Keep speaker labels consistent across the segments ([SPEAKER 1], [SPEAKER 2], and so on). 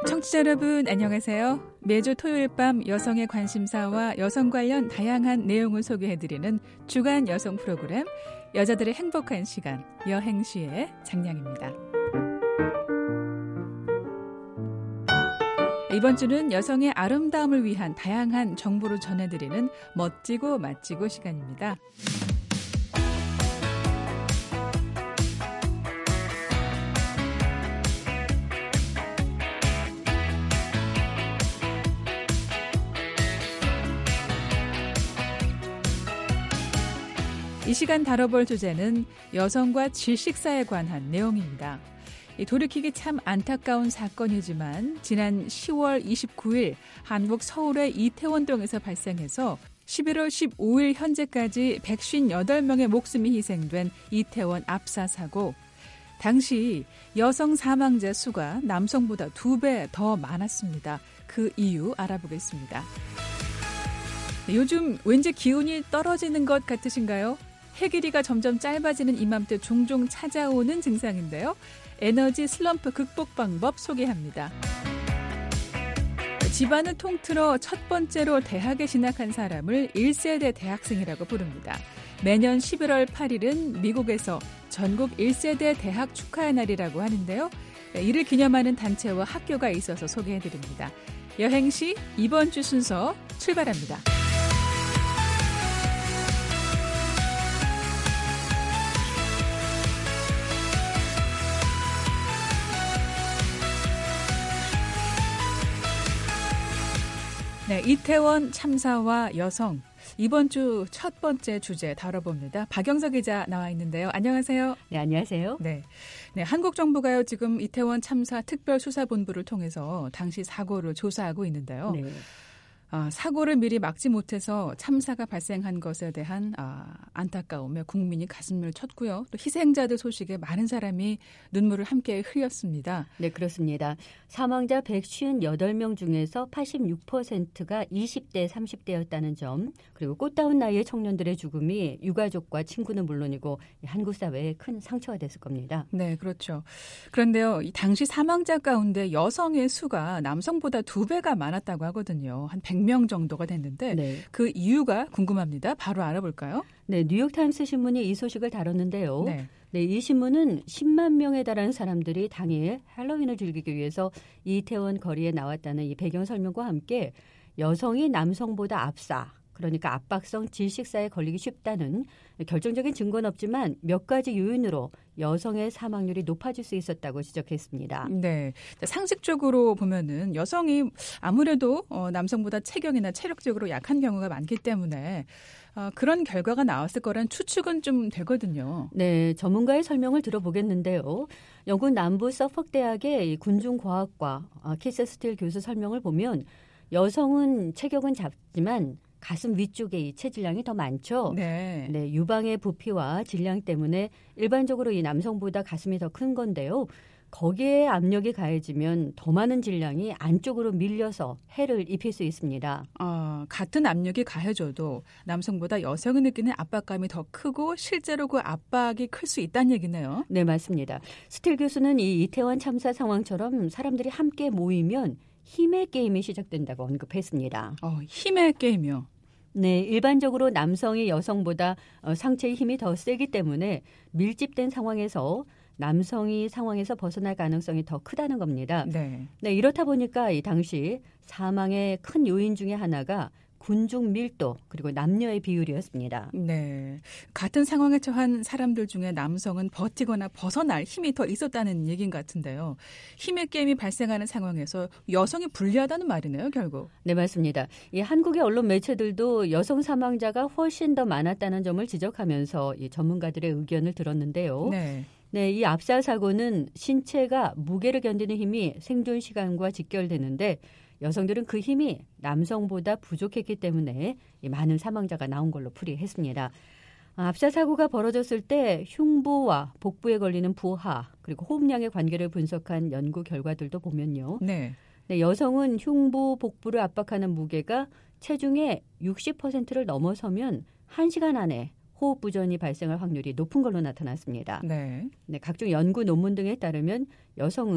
[SPEAKER 1] 청취자 여러분 안녕하세요. 매주 토요일 밤 여성의 관심사와 여성 관련 다양한 내용을 소개해드리는 주간 여성 프로그램 여자들의 행복한 시간 여행시의 장량입니다. 이번 주는 여성의 아름다움을 위한 다양한 정보를 전해드리는 멋지고 맛지고 시간입니다. 이 시간 다뤄볼 주제는 여성과 질식사에 관한 내용입니다. 돌이키기 참 안타까운 사건이지만 지난 10월 29일 한국 서울의 이태원동에서 발생해서 11월 15일 현재까지 158명의 목숨이 희생된 이태원 압사 사고. 당시 여성 사망자 수가 남성보다 2배 더 많았습니다. 그 이유 알아보겠습니다. 요즘 왠지 기운이 떨어지는 것 같으신가요? 해 길이가 점점 짧아지는 이맘때 종종 찾아오는 증상인데요. 에너지 슬럼프 극복 방법 소개합니다. 집안을 통틀어 첫 번째로 대학에 진학한 사람을 1세대 대학생이라고 부릅니다. 매년 11월 8일은 미국에서 전국 1세대 대학 축하의 날이라고 하는데요. 이를 기념하는 단체와 학교가 있어서 소개해드립니다. 여행시 이번 주 순서 출발합니다. 네, 이태원 참사와 여성. 이번 주 첫 번째 주제 다뤄봅니다. 박영석 기자 나와 있는데요. 안녕하세요.
[SPEAKER 2] 네, 안녕하세요.
[SPEAKER 1] 네, 한국 정부가요 지금 이태원 참사 특별수사본부를 통해서 당시 사고를 조사하고 있는데요.
[SPEAKER 2] 네.
[SPEAKER 1] 사고를 미리 막지 못해서 참사가 발생한 것에 대한 안타까움에 국민이 가슴을 쳤고요. 또 희생자들 소식에 많은 사람이 눈물을 함께 흘렸습니다.
[SPEAKER 2] 네, 그렇습니다. 사망자 158명 중에서 86%가 20대, 30대였다는 점, 그리고 꽃다운 나이의 청년들의 죽음이 유가족과 친구는 물론이고 한국 사회에 큰 상처가 됐을 겁니다.
[SPEAKER 1] 네, 그렇죠. 그런데요, 이 당시 사망자 가운데 여성의 수가 남성보다 2배가 많았다고 하거든요. 한 100명 정도가 됐는데
[SPEAKER 2] 네.
[SPEAKER 1] 그 이유가 궁금합니다. 바로 알아볼까요?
[SPEAKER 2] 네, 뉴욕타임스 신문이 이 소식을 다뤘는데요.
[SPEAKER 1] 네.
[SPEAKER 2] 네, 이 신문은 10만 명에 달하는 사람들이 당일 할로윈을 즐기기 위해서 이태원 거리에 나왔다는 이 배경 설명과 함께 여성이 남성보다 압사, 그러니까 압박성 질식사에 걸리기 쉽다는 결정적인 증거는 없지만 몇 가지 요인으로 여성의 사망률이 높아질 수 있었다고 지적했습니다.
[SPEAKER 1] 네, 상식적으로 보면은 여성이 아무래도 남성보다 체격이나 체력적으로 약한 경우가 많기 때문에 그런 결과가 나왔을 거란 추측은 좀 되거든요.
[SPEAKER 2] 네, 전문가의 설명을 들어보겠는데요. 영국 남부 서퍽 대학의 군중과학과 키스 스틸 교수 설명을 보면 여성은 체격은 작지만 가슴 위쪽에 이 체질량이 더 많죠.
[SPEAKER 1] 네.
[SPEAKER 2] 네, 유방의 부피와 질량 때문에 일반적으로 이 남성보다 가슴이 더 큰 건데요. 거기에 압력이 가해지면 더 많은 질량이 안쪽으로 밀려서 해를 입힐 수 있습니다.
[SPEAKER 1] 같은 압력이 가해져도 남성보다 여성이 느끼는 압박감이 더 크고 실제로 그 압박이 클 수 있다는 얘기네요.
[SPEAKER 2] 네, 맞습니다. 스틸 교수는 이 이태원 참사 상황처럼 사람들이 함께 모이면 힘의 게임이 시작된다고 언급했습니다.
[SPEAKER 1] 힘의 게임이요?
[SPEAKER 2] 네, 일반적으로 남성이 여성보다 상체의 힘이 더 세기 때문에 밀집된 상황에서 남성이 상황에서 벗어날 가능성이 더 크다는 겁니다.
[SPEAKER 1] 네.
[SPEAKER 2] 네, 이렇다 보니까 이 당시 사망의 큰 요인 중에 하나가 군중 밀도 그리고 남녀의 비율이었습니다.
[SPEAKER 1] 네, 같은 상황에 처한 사람들 중에 남성은 버티거나 벗어날 힘이 더 있었다는 얘기인 것 같은데요. 힘의 게임이 발생하는 상황에서 여성이 불리하다는 말이네요, 결국.
[SPEAKER 2] 네, 맞습니다. 이 한국의 언론 매체들도 여성 사망자가 훨씬 더 많았다는 점을 지적하면서 이 전문가들의 의견을 들었는데요. 네, 이 압사 사고는 신체가 무게를 견디는 힘이 생존 시간과 직결되는데 여성들은 그 힘이 남성보다 부족했기 때문에 많은 사망자가 나온 걸로 풀이했습니다. 압사 사고가 벌어졌을 때 흉부와 복부에 걸리는 부하 그리고 호흡량의 관계를 분석한 연구 결과들도 보면요. 네, 여성은 흉부, 복부를 압박하는 무게가 체중의 60%를 넘어서면 1시간 안에 호흡 부전이 발생할 확률이 높은 걸로 나타났습니다. 네, 각종 연구 논문 등에 따르면 여성은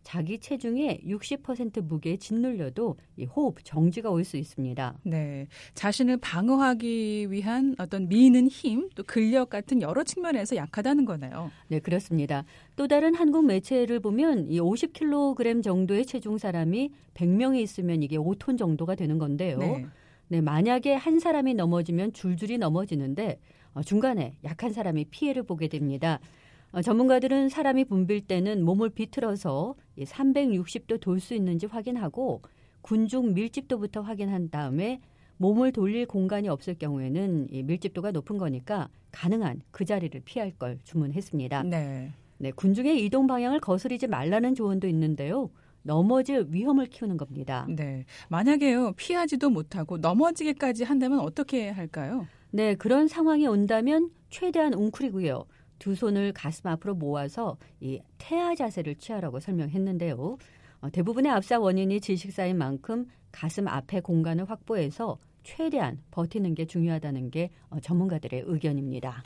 [SPEAKER 2] 자기 체중의 60% 무게에 짓눌려도 이 호흡 정지가 올 수 있습니다.
[SPEAKER 1] 네, 자신을 방어하기 위한 어떤 미는 힘, 또 근력 같은 여러 측면에서 약하다는 거네요.
[SPEAKER 2] 네, 그렇습니다. 또 다른 한국 매체를 보면 이 50kg 정도의 체중 사람이 100명이 있으면 이게 5톤 정도가 되는 건데요.
[SPEAKER 1] 네.
[SPEAKER 2] 네, 만약에 한 사람이 넘어지면 줄줄이 넘어지는데 중간에 약한 사람이 피해를 보게 됩니다. 전문가들은 사람이 붐빌 때는 몸을 비틀어서 360도 돌 수 있는지 확인하고 군중 밀집도부터 확인한 다음에 몸을 돌릴 공간이 없을 경우에는 이 밀집도가 높은 거니까 가능한 그 자리를 피할 걸 주문했습니다.
[SPEAKER 1] 네.
[SPEAKER 2] 네, 군중의 이동 방향을 거스르지 말라는 조언도 있는데요. 넘어질 위험을 키우는 겁니다.
[SPEAKER 1] 네, 만약에요 피하지도 못하고 넘어지기까지 한다면 어떻게 할까요?
[SPEAKER 2] 네, 그런 상황이 온다면 최대한 웅크리고요. 두 손을 가슴 앞으로 모아서 이 태아 자세를 취하라고 설명했는데요. 대부분의 압사 원인이 질식사인 만큼 가슴 앞에 공간을 확보해서 최대한 버티는 게 중요하다는 게 전문가들의 의견입니다.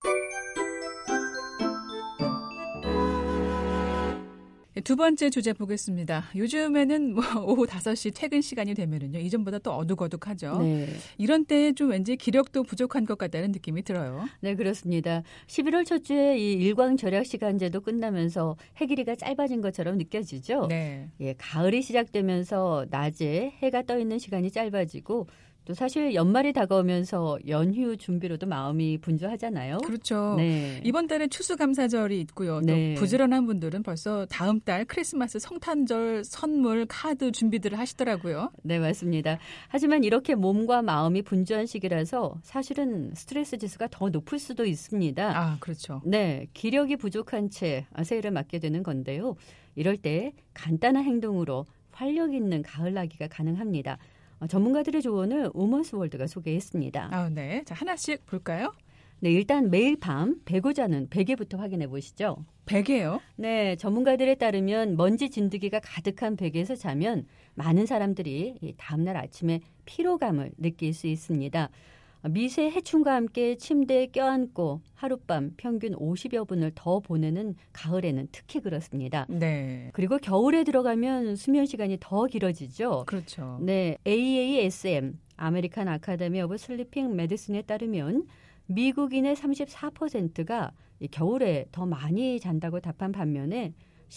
[SPEAKER 1] 두 번째 주제 보겠습니다. 요즘에는 오후 5시 퇴근 시간이 되면은요, 이전보다 또 어둑어둑하죠.
[SPEAKER 2] 네.
[SPEAKER 1] 이런 때에 좀 왠지 기력도 부족한 것 같다는 느낌이 들어요.
[SPEAKER 2] 네, 그렇습니다. 11월 첫 주에 이 일광 절약 시간제도 끝나면서 해 길이가 짧아진 것처럼 느껴지죠.
[SPEAKER 1] 네.
[SPEAKER 2] 예, 가을이 시작되면서 낮에 해가 떠 있는 시간이 짧아지고 또 사실 연말이 다가오면서 연휴 준비로도 마음이 분주하잖아요.
[SPEAKER 1] 그렇죠.
[SPEAKER 2] 네.
[SPEAKER 1] 이번 달에 추수감사절이 있고요.
[SPEAKER 2] 네.
[SPEAKER 1] 또 부지런한 분들은 벌써 다음 달 크리스마스 성탄절 선물 카드 준비들을 하시더라고요.
[SPEAKER 2] 네, 맞습니다. 하지만 이렇게 몸과 마음이 분주한 시기라서 사실은 스트레스 지수가 더 높을 수도 있습니다.
[SPEAKER 1] 아, 그렇죠.
[SPEAKER 2] 네, 기력이 부족한 채 새해를 맞게 되는 건데요. 이럴 때 간단한 행동으로 활력 있는 가을나기가 가능합니다. 전문가들의 조언을 우먼스 월드가 소개했습니다.
[SPEAKER 1] 아, 네. 자, 하나씩 볼까요?
[SPEAKER 2] 네, 일단 매일 밤 베고 자는 베개부터 확인해 보시죠.
[SPEAKER 1] 베개요?
[SPEAKER 2] 네, 전문가들에 따르면 먼지 진드기가 가득한 베개에서 자면 많은 사람들이 다음날 아침에 피로감을 느낄 수 있습니다. 미세 해충과 함께 침대에 껴안고 하룻밤 평균 50여 분을 더 보내는 가을에는 특히 그렇습니다.
[SPEAKER 1] 네.
[SPEAKER 2] 그리고 겨울에 들어가면 수면 시간이 더 길어지죠.
[SPEAKER 1] 그렇죠.
[SPEAKER 2] 네, AASM, 아메리칸 아카데미 오브 슬리핑 메디슨에 따르면 미국인의 34%가 겨울에 더 많이 잔다고 답한 반면에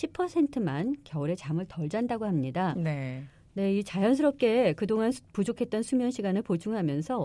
[SPEAKER 2] 10%만 겨울에 잠을 덜 잔다고 합니다.
[SPEAKER 1] 네.
[SPEAKER 2] 네, 이 자연스럽게 그동안 부족했던 수면 시간을 보충하면서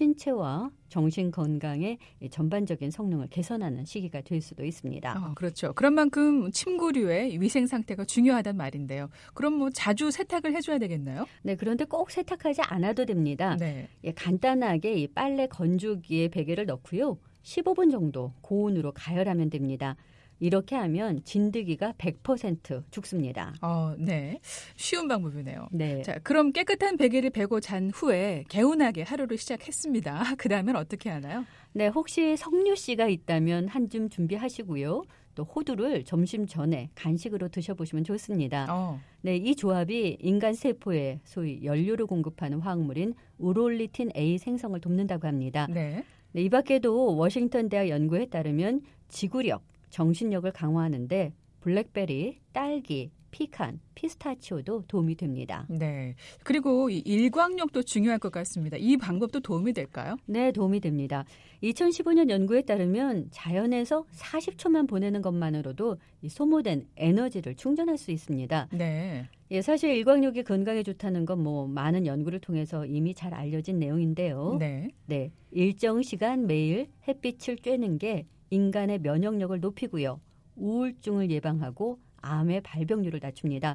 [SPEAKER 2] 신체와 정신 건강의 전반적인 성능을 개선하는 시기가 될 수도 있습니다.
[SPEAKER 1] 그렇죠. 그런 만큼 침구류의 위생 상태가 중요하단 말인데요. 그럼 자주 세탁을 해줘야 되겠나요?
[SPEAKER 2] 네, 그런데 꼭 세탁하지 않아도 됩니다.
[SPEAKER 1] 네.
[SPEAKER 2] 간단하게 이 빨래 건조기에 베개를 넣고요. 15분 정도 고온으로 가열하면 됩니다. 이렇게 하면 진드기가 100% 죽습니다.
[SPEAKER 1] 네. 쉬운 방법이네요.
[SPEAKER 2] 네.
[SPEAKER 1] 자, 그럼 깨끗한 베개를 베고 잔 후에 개운하게 하루를 시작했습니다. 그 다음엔 어떻게 하나요?
[SPEAKER 2] 네, 혹시 석류씨가 있다면 한 줌 준비하시고요. 또 호두를 점심 전에 간식으로 드셔보시면 좋습니다. 네, 이 조합이 인간 세포에 소위 연료를 공급하는 화학물인 우롤리틴 A 생성을 돕는다고 합니다.
[SPEAKER 1] 네.
[SPEAKER 2] 네, 이 밖에도 워싱턴 대학 연구에 따르면 지구력, 정신력을 강화하는데 블랙베리, 딸기, 피칸, 피스타치오도 도움이 됩니다.
[SPEAKER 1] 네. 그리고 이 일광욕도 중요할 것 같습니다. 이 방법도 도움이 될까요?
[SPEAKER 2] 네, 도움이 됩니다. 2015년 연구에 따르면 자연에서 40초만 보내는 것만으로도 이 소모된 에너지를 충전할 수 있습니다.
[SPEAKER 1] 네.
[SPEAKER 2] 예, 사실 일광욕이 건강에 좋다는 건 많은 연구를 통해서 이미 잘 알려진 내용인데요.
[SPEAKER 1] 네.
[SPEAKER 2] 네, 일정 시간 매일 햇빛을 쬐는 게 인간의 면역력을 높이고요. 우울증을 예방하고 암의 발병률을 낮춥니다.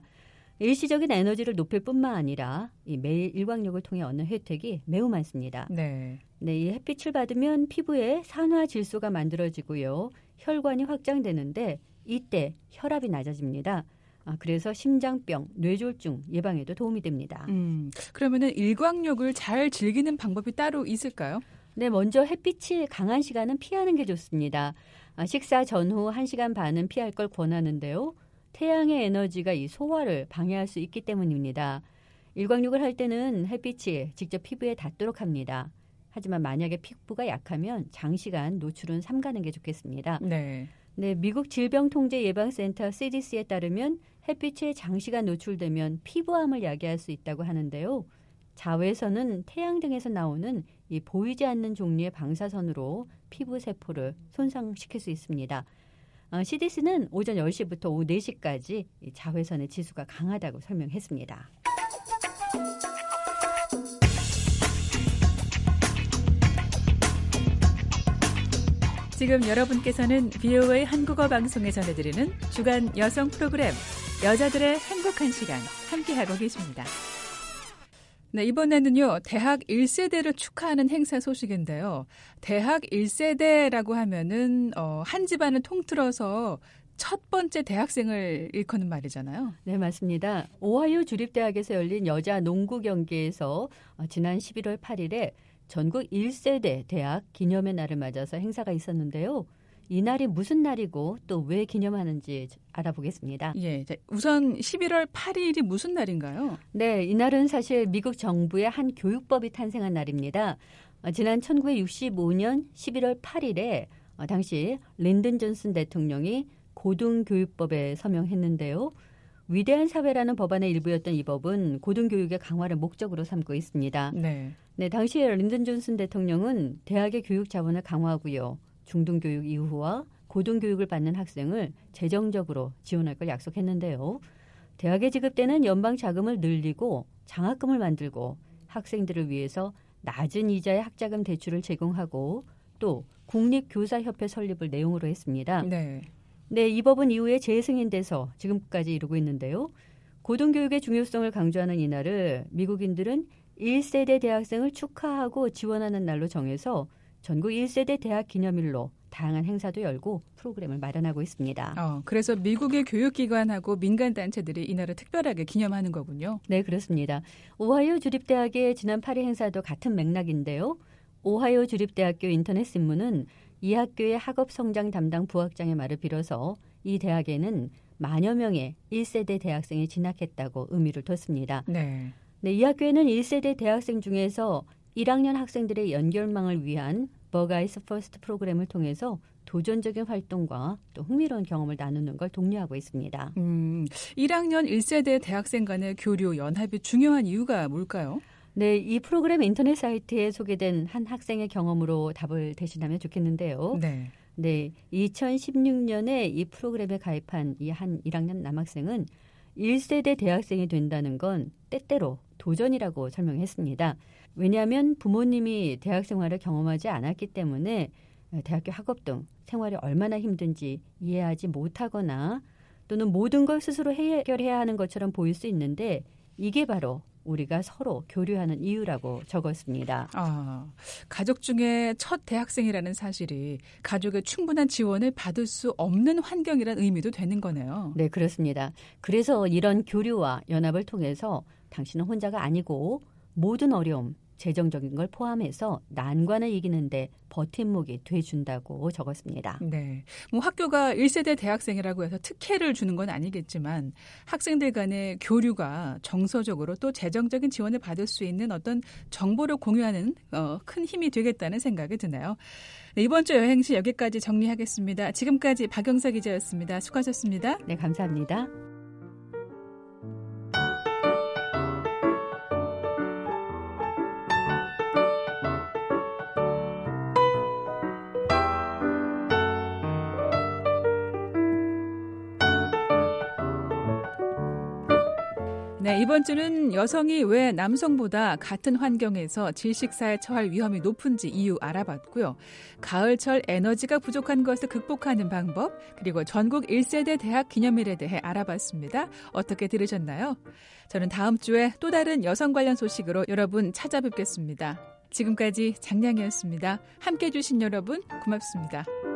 [SPEAKER 2] 일시적인 에너지를 높일 뿐만 아니라 이 매일 일광욕을 통해 얻는 혜택이 매우 많습니다.
[SPEAKER 1] 네.
[SPEAKER 2] 네, 이 햇빛을 받으면 피부에 산화 질소가 만들어지고요. 혈관이 확장되는데 이때 혈압이 낮아집니다. 그래서 심장병, 뇌졸중 예방에도 도움이 됩니다.
[SPEAKER 1] 그러면은 일광욕을 잘 즐기는 방법이 따로 있을까요?
[SPEAKER 2] 네, 먼저 햇빛이 강한 시간은 피하는 게 좋습니다. 식사 전후 1시간 반은 피할 걸 권하는데요. 태양의 에너지가 이 소화를 방해할 수 있기 때문입니다. 일광욕을 할 때는 햇빛이 직접 피부에 닿도록 합니다. 하지만 만약에 피부가 약하면 장시간 노출은 삼가는 게 좋겠습니다.
[SPEAKER 1] 네.
[SPEAKER 2] 네, 미국 질병통제예방센터 CDC에 따르면 햇빛에 장시간 노출되면 피부암을 야기할 수 있다고 하는데요. 자외선은 태양 등에서 나오는 이 보이지 않는 종류의 방사선으로 피부 세포를 손상시킬 수 있습니다. CDC는 오전 10시부터 오후 4시까지 이 자외선의 지수가 강하다고 설명했습니다.
[SPEAKER 1] 지금 여러분께서는 VOA 한국어 방송에 전해드리는 주간 여성 프로그램 여자들의 행복한 시간 함께하고 계십니다. 네, 이번에는요. 대학 1세대를 축하하는 행사 소식인데요. 대학 1세대라고 하면은 한 집안을 통틀어서 첫 번째 대학생을 일컫는 말이잖아요.
[SPEAKER 2] 네, 맞습니다. 오하이오 주립대학에서 열린 여자 농구 경기에서 지난 11월 8일에 전국 1세대 대학 기념의 날을 맞아서 행사가 있었는데요. 이 날이 무슨 날이고 또 왜 기념하는지 알아보겠습니다.
[SPEAKER 1] 예, 우선 11월 8일이 무슨 날인가요?
[SPEAKER 2] 네, 이 날은 사실 미국 정부의 한 교육법이 탄생한 날입니다. 지난 1965년 11월 8일에 당시 린든 존슨 대통령이 고등교육법에 서명했는데요. 위대한 사회라는 법안의 일부였던 이 법은 고등교육의 강화를 목적으로 삼고 있습니다. 네, 당시에 린든 존슨 대통령은 대학의 교육 자원을 강화하고요. 중등교육 이후와 고등교육을 받는 학생을 재정적으로 지원할 걸 약속했는데요. 대학에 지급되는 연방 자금을 늘리고 장학금을 만들고 학생들을 위해서 낮은 이자의 학자금 대출을 제공하고 또 국립교사협회 설립을 내용으로 했습니다. 네, 이 법은 이후에 재승인돼서 지금까지 이루고 있는데요. 고등교육의 중요성을 강조하는 이날을 미국인들은 1세대 대학생을 축하하고 지원하는 날로 정해서 전국 1세대 대학 기념일로 다양한 행사도 열고 프로그램을 마련하고 있습니다.
[SPEAKER 1] 그래서 미국의 교육기관하고 민간단체들이 이날을 특별하게 기념하는 거군요.
[SPEAKER 2] 네, 그렇습니다. 오하이오 주립대학의 지난 8일 행사도 같은 맥락인데요. 오하이오 주립대학교 인터넷 신문은 이 학교의 학업성장 담당 부학장의 말을 빌어서 이 대학에는 만여 명의 1세대 대학생이 진학했다고 의미를 뒀습니다. 네, 이 학교에는 1세대 대학생 중에서 1학년 학생들의 연결망을 위한 버가이스 퍼스트 프로그램을 통해서 도전적인 활동과 또 흥미로운 경험을 나누는 걸 독려하고 있습니다.
[SPEAKER 1] 1학년 1세대 대학생 간의 교류, 연합이 중요한 이유가 뭘까요?
[SPEAKER 2] 네, 이 프로그램 인터넷 사이트에 소개된 한 학생의 경험으로 답을 대신하면 좋겠는데요. 네, 2016년에 이 프로그램에 가입한 이 한 1학년 남학생은 1세대 대학생이 된다는 건 때때로 도전이라고 설명했습니다. 왜냐하면 부모님이 대학 생활을 경험하지 않았기 때문에 대학교 학업 등 생활이 얼마나 힘든지 이해하지 못하거나 또는 모든 걸 스스로 해결해야 하는 것처럼 보일 수 있는데 이게 바로 우리가 서로 교류하는 이유라고 적었습니다.
[SPEAKER 1] 가족 중에 첫 대학생이라는 사실이 가족의 충분한 지원을 받을 수 없는 환경이라는 의미도 되는 거네요.
[SPEAKER 2] 네, 그렇습니다. 그래서 이런 교류와 연합을 통해서 당신은 혼자가 아니고 모든 어려움, 재정적인 걸 포함해서 난관을 이기는데 버팀목이 돼준다고 적었습니다.
[SPEAKER 1] 네, 학교가 1세대 대학생이라고 해서 특혜를 주는 건 아니겠지만 학생들 간의 교류가 정서적으로 또 재정적인 지원을 받을 수 있는 어떤 정보를 공유하는 큰 힘이 되겠다는 생각이 드네요. 네, 이번 주 여행시 여기까지 정리하겠습니다. 지금까지 박영사 기자였습니다. 수고하셨습니다.
[SPEAKER 2] 네, 감사합니다.
[SPEAKER 1] 네, 이번 주는 여성이 왜 남성보다 같은 환경에서 질식사에 처할 위험이 높은지 이유 알아봤고요. 가을철 에너지가 부족한 것을 극복하는 방법, 그리고 전국 1세대 대학 기념일에 대해 알아봤습니다. 어떻게 들으셨나요? 저는 다음 주에 또 다른 여성 관련 소식으로 여러분 찾아뵙겠습니다. 지금까지 장량이었습니다. 함께해 주신 여러분 고맙습니다.